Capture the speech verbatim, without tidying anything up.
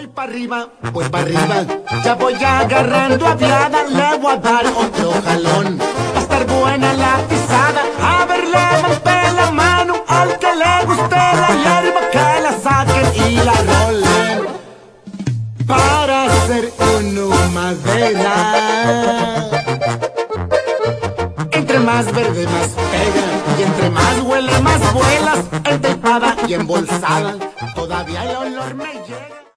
Voy para arriba, voy para arriba, ya voy agarrando aviada, le voy a dar otro jalón. Va a estar buena la pisada, a ver, levante la mano al que le guste la hierba, que la saquen y la rolen. Para hacer uno madera, entre más verde más pega, y entre más huele más vuelas, enteipada y embolsada, todavía el olor me llega.